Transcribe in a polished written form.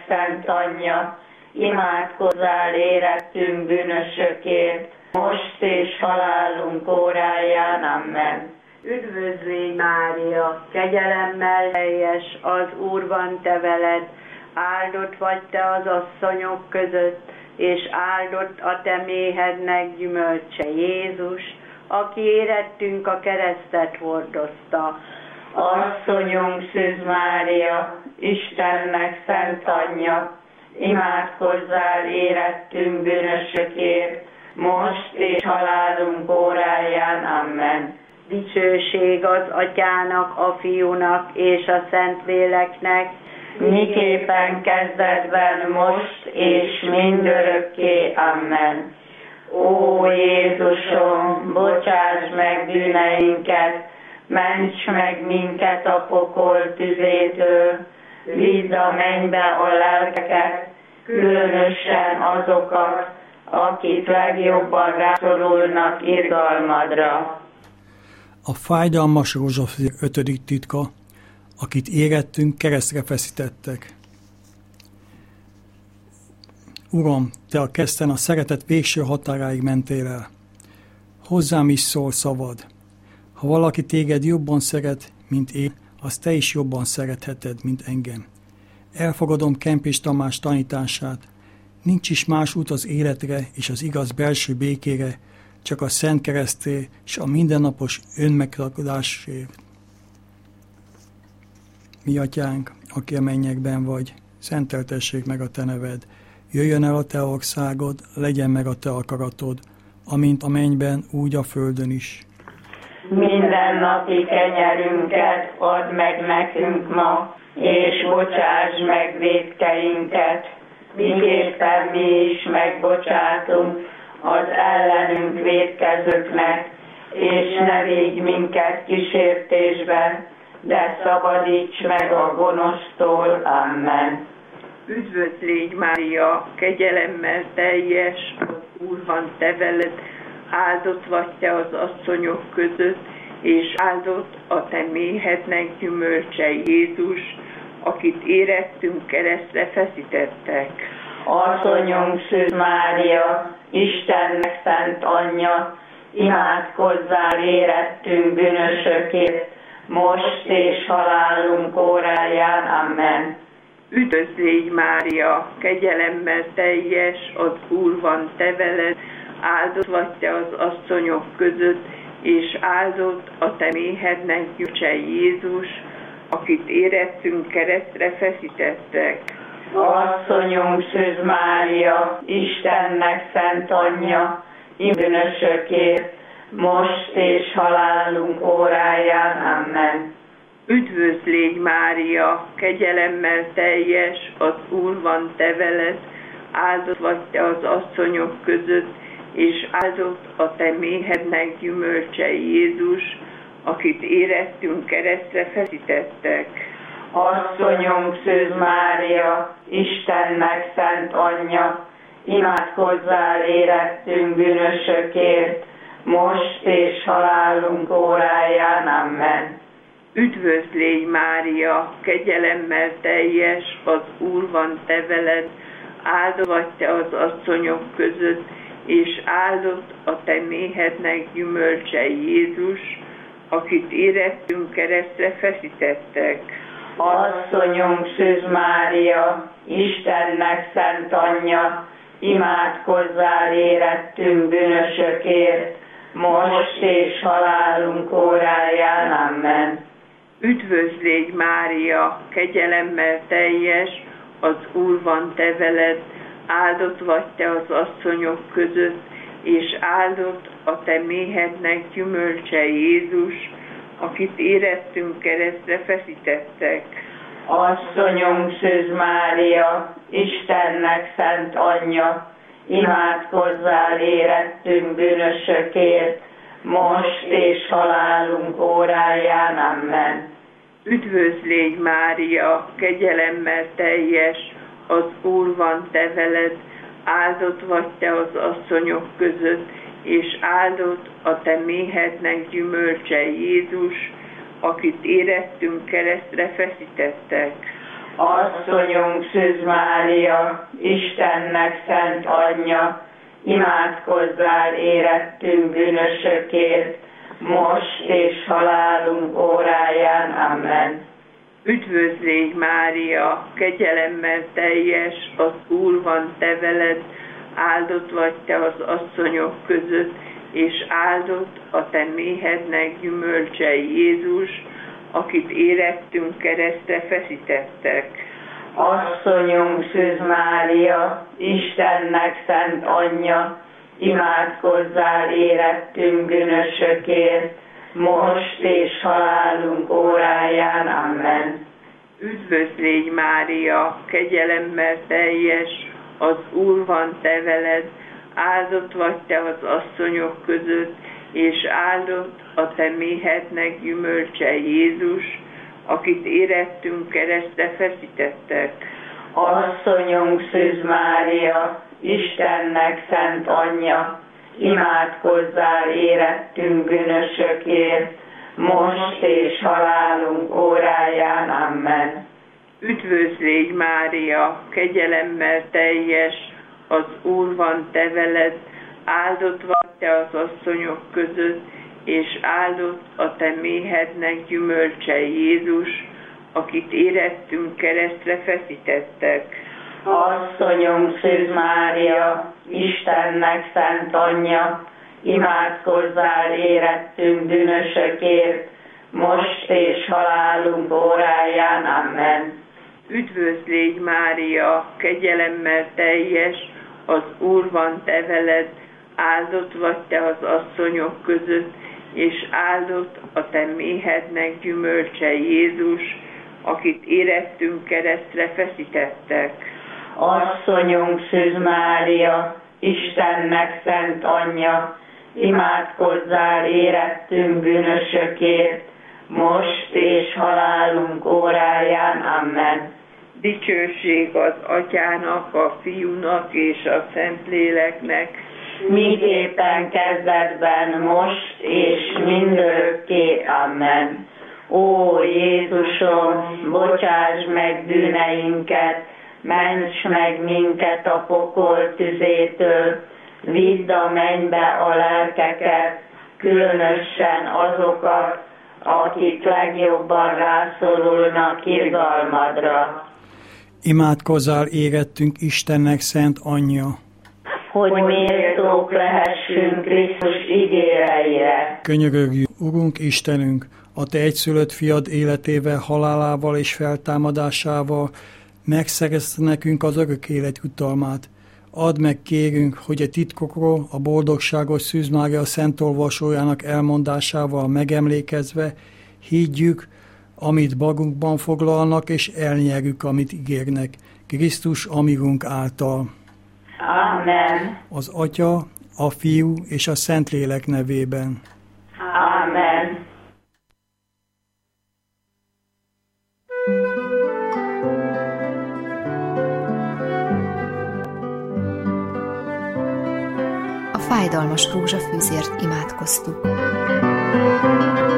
szent anyja, imádkozzál érettünk bűnösökért, most és halálunk óráján. Amen. Üdvözlégy Mária, kegyelemmel teljes, az Úr van te veled, áldott vagy te az asszonyok között, és áldott a te méhednek gyümölcse Jézus, aki érettünk a keresztet hordozta. Asszonyunk Szűz Mária, Istennek szent anyja, imádkozzál érettünk bűnösökért, most és halálunk óráján. Amen. Dicsőség az Atyának, a Fiúnak és a Szentléleknek, miképpen kezdetben, most és mindörökké. Amen. Ó Jézusom, bocsáss meg bűneinket, ments meg minket a pokol tüzétől, vidd a mennybe a lelkeket, különösen azokat, akik legjobban rászorulnak irgalmadra. A fájdalmas rózsafér 5. titka, akit érettünk, keresztre feszítettek. Uram, te a kereszten a szeretet végső határáig mentél el. Hozzám is szól szavad. Ha valaki téged jobban szeret, mint én, azt te is jobban szeretheted, mint engem. Elfogadom Kempés Tamás tanítását. Nincs is más út az életre és az igaz belső békére, csak a Szent Kereszté és a mindennapos önmegragadásért. Mi atyánk, aki a mennyekben vagy, szenteltessék meg a te neved. Jöjjön el a te országod, legyen meg a te akaratod, amint a mennyben, úgy a földön is. Mindennapi kenyerünket add meg nekünk ma, és bocsáss meg vétkeinket, miképpen mi is megbocsátunk az ellenünk vétkezőknek, és ne védj minket kísértésben, de szabadíts meg a gonosztól. Amen. Üdvözlégy Mária, kegyelemmel teljes, az Úr van te veled, áldott vagy te az asszonyok között, és áldott a te méhednek gyümölcse Jézus, akit érettünk keresztre feszítettek. Asszonyunk Szűz Mária, Istennek szent anyja, imádkozzál érettünk bűnösökért, most és halálunk óráján. Amen. Üdvözlégy Mária, kegyelemmel teljes, az Úr van te veled, áldott vagy te az asszonyok között, és áldott a te méhednek gyümölcse Jézus, akit érettünk keresztre feszítettek. Asszonyunk Szűz Mária, Istennek szent anyja, bűnösökért, most és halálunk óráján. Amen. Üdvözlégy Mária, kegyelemmel teljes, az Úr van te veled, áldott vagy te az asszonyok között, és áldott a te méhednek gyümölcse Jézus, akit érettünk keresztre feszítettek. Asszonyunk Szűz Mária, Istennek szent anyja, imádkozzál érettünk bűnösökért, most és halálunk óráján. Amen. Üdvözlégy Mária, kegyelemmel teljes, az Úr van te veled, áldott vagy te az asszonyok között, és áldott a te méhednek gyümölcse Jézus, akit érettünk keresztre feszítettek. Asszonyunk Szűz Mária, Istennek szent anyja, imádkozzál érettünk bűnösökért, most és halálunk óráján. Amen. Üdvözlégy Mária, kegyelemmel teljes, az Úr van te veled, áldott vagy te az asszonyok között, és áldott a te méhednek gyümölcse Jézus, akit érettünk keresztre feszítettek. Asszonyunk Szűz Mária, Istennek szent anyja, imádkozzál érettünk bűnösökért, most és halálunk óráján. Amen. Üdvözlégy Mária, kegyelemmel teljes, az Úr van te veled, áldott vagy te az asszonyok között, és áldott a te méhednek gyümölcse Jézus, akit érettünk keresztre feszítettek. Asszonyunk Szűz Mária, Istennek szent anyja, imádkozzál érettünk bűnösökért, most és halálunk óráján. Amen. Üdvözl légy, Mária, kegyelemmel teljes, az Úr van te veled, áldott vagy te az asszonyok között, és áldott a te méhednek gyümölcse Jézus, akit érettünk keresztre feszítettek. Asszonyunk Szűz Mária, Istennek szent anyja, imádkozzál érettünk bűnösökért, most és halálunk óráján. Amen. Üdvözl légy, Mária, kegyelemmel teljes, az Úr van te veled, áldott vagy te az asszonyok között, és áldott a te méhednek gyümölcse Jézus, akit érettünk keresztre feszítettek. Asszonyunk Szűz Mária, Istennek szent anyja, imádkozzál érettünk bűnösökért, most és halálunk óráján. Amen. Üdvözl légy, Mária, kegyelemmel teljes, az Úr van te veled, áldott vagy te az asszonyok között, és áldott a te méhednek gyümölcse Jézus, akit érettünk keresztre feszítettek. Asszonyunk Szűz Mária, Istennek szent anyja, imádkozzál érettünk bűnösökért, most és halálunk óráján. Amen. Üdvözl légy, Mária, kegyelemmel teljes, az Úr van te veled, áldott vagy te az asszonyok között, és áldott a te méhednek gyümölcse Jézus, akit érettünk keresztre feszítettek. Asszonyunk Szűz Mária, Istennek szent anyja, imádkozzál érettünk bűnösökért, most és halálunk óráján. Amen. Dicsőség az Atyának, a Fiúnak és a Szentléleknek, miképpen kezdetben, most és mindörökké. Amen. Ó Jézusom, bocsáss meg bűneinket, ments meg minket a pokol tüzétől, vidd a mennybe a lelkeket, különösen azokat, akik legjobban rászorulnak irgalmadra. Imádkozzál érettünk Istennek szent anyja, hogy méltók lehessünk Krisztus ígéreire. Könyörögjünk, Urunk Istenünk, a te egyszülött fiad életével, halálával és feltámadásával megszerezte nekünk az örök élet jutalmát. Add meg, kérünk, hogy a titkokról, a boldogságos Szűz Mária szent olvasójának elmondásával megemlékezve higgyük, amit magunkban foglalnak, és elnyerjük, amit ígérnek. Krisztus, amigunk által. Amen. Az Atya, a Fiú és a Szentlélek nevében. Amen. A fájdalmas rózsafűzért imádkoztuk.